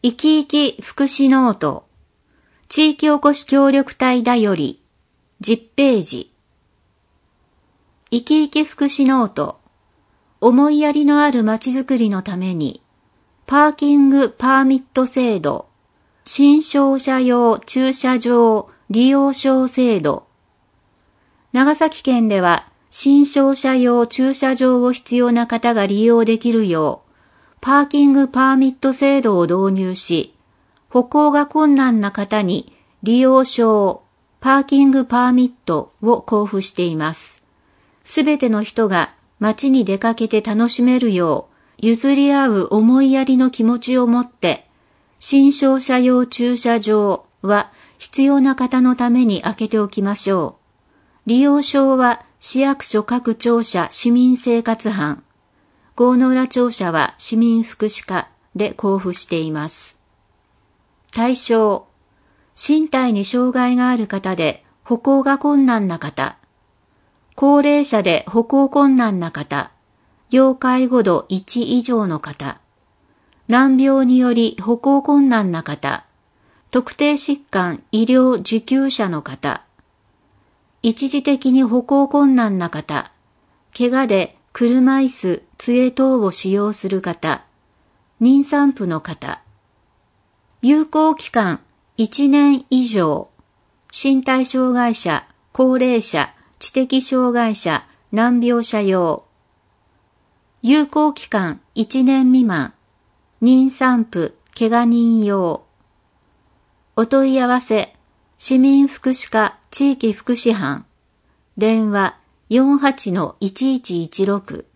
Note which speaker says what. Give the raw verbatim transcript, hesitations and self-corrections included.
Speaker 1: 生き生き福祉ノート、地域おこし協力隊だより、じゅっページ。生き生き福祉ノート、思いやりのあるまちづくりのために、パーキングパーミット制度、新商車用駐車場利用証制度。長崎県では、新商車用駐車場を必要な方が利用できるよう、パーキングパーミット制度を導入し、歩行が困難な方に利用証、パーキングパーミットを交付しています。すべての人が街に出かけて楽しめるよう、譲り合う思いやりの気持ちを持って、新商車用駐車場は必要な方のために開けておきましょう。利用証は市役所各庁舎市民生活班、郷野浦庁舎は市民福祉課で交付しています。対象、身体に障害がある方で歩行が困難な方、高齢者で歩行困難な方、要介護度いち以上の方、難病により歩行困難な方、特定疾患医療受給者の方、一時的に歩行困難な方、怪我で車椅子、杖等を使用する方、妊産婦の方、有効期間いちねん以上、身体障害者、高齢者、知的障害者、難病者用、有効期間いちねん未満、妊産婦、怪我人用。お問い合わせ、市民福祉課地域福祉班、電話 よんはちのいちいちいちろく